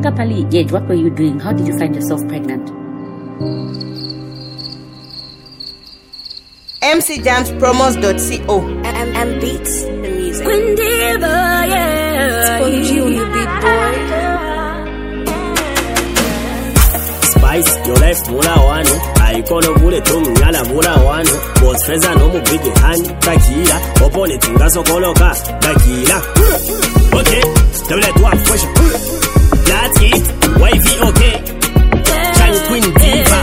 Pali, yet what were you doing? How did you find yourself pregnant? mcjamspromos.co M Beats the music. Windiba, yeah. It's you, you big boy. Spice, your life mula wano. Aikono bule tumnyala mula wano. Boss feza no mu big hand. Takila, opone tingaso koloka. Takila. Okay, double one fresh. That's it. Wifey, okay. Shine Queen Diva.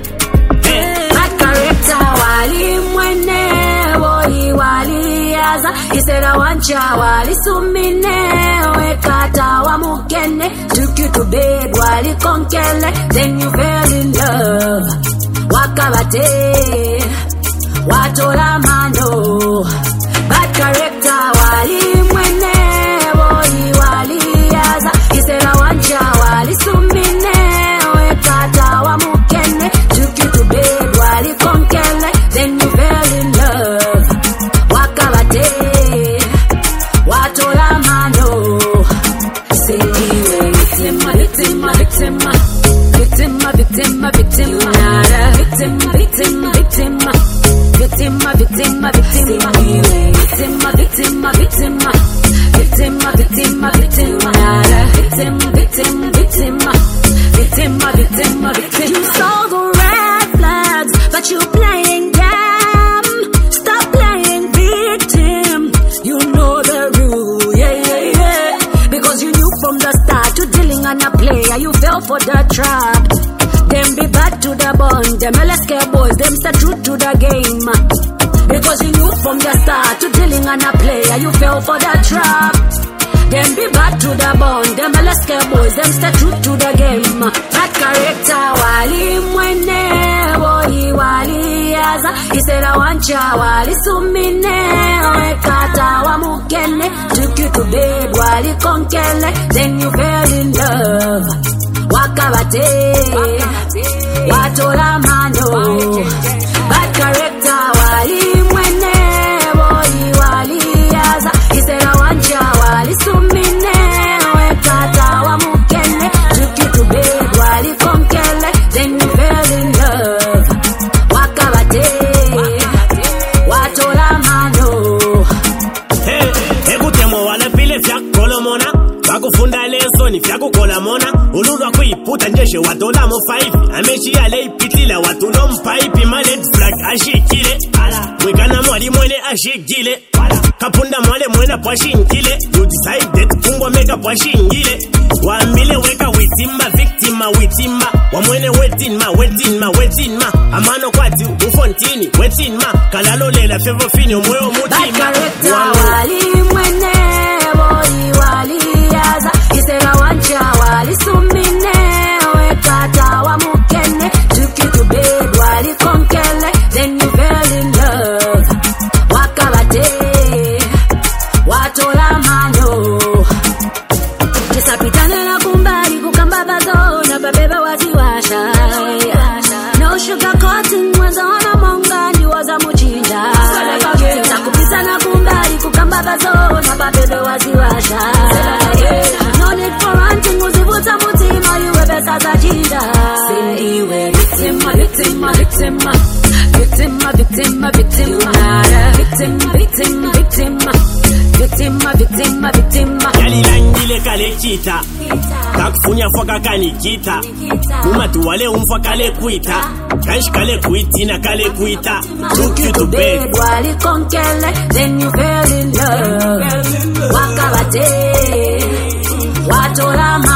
He said I want you, wali sumine, we kata wa mukene, took you to bed, wali konkele, then you fell in love. Wakabate, watola mano, bad character, wali mwene, boy wali yaza. He said I want you, wali sumine, we kata wa mukene, took you to bed, wali konkele, then you fell in love. Wakabate, watola mano. Say victim, victim, victim, victim, victim, victim, victim, victim, victim, victim, victim, victim, victim, victim, victim, victim, victim, victim, victim. You saw the red flags, but you playing them. Stop playing victim. You know the rule, yeah. Because you knew from the start you dealing on a player, you fell for the trap. Them be bad to the bone, them LSK boys, them stay true to the game. Because you knew from the start you dealing on a player, you fell for the trap. Them be bad to the bone, them LSK boys, them stay true to the game. That character, wali mwene, boy wali yaza. He said I want ya, wali sumine, we kata wa mukene, took you to bed, wali konkele, then you fell in love. Wakabate, watola mano, bad character, wali mwene, boy wali yaza. He said I want ya, wali sumine, we kata wa mukene, took you to bed, wali konkele, then you fell in love. Wakabate, watola mano. Ekutemo wale pile vya kolomona. Bakufunda leso ni vya kukolamona. Ululwa kuiputa njeshe watola mo 5. Amechi yale ipitila watulo mpaipi. Male flag ashikile. Mwekana mwali mwene ashikile. Kapunda mwale mwena pwashingile. You decided kumbwa meka pwashingile. Wambile weka witimba victima witimba. Wamwene wetinma wetinma wetinma. Amano kwati ufontini wetinma. Kalalo lela fevo fini umweo mutima. Wali mwene boy wali yaza. He said I want ya, wali sumine, we kata wa mukene, took you to bed, wali konkele, then you fell in love. Wakabate, watola mano. Kisapitane na kumbali kukamba bazona, babeba waziwasha. No sugar coating, wazona mongani waza muchinda. Sakupisa na kumbali kukamba bazona, babeba waziwasha. No need for ranting, uzivuta mutima, you better za jinda. Sindiwe victim, victim, victim, victim, victim, victim, victim, victim, victim, victim, victim, victim. Yali langile kale kita. Kakufunya foka kanikita. Umatu wale umfa kale kuita. Kansh kale kuitina kale kuita. Took you to bed, wali konkele, then you fell in love. Wakabate, watola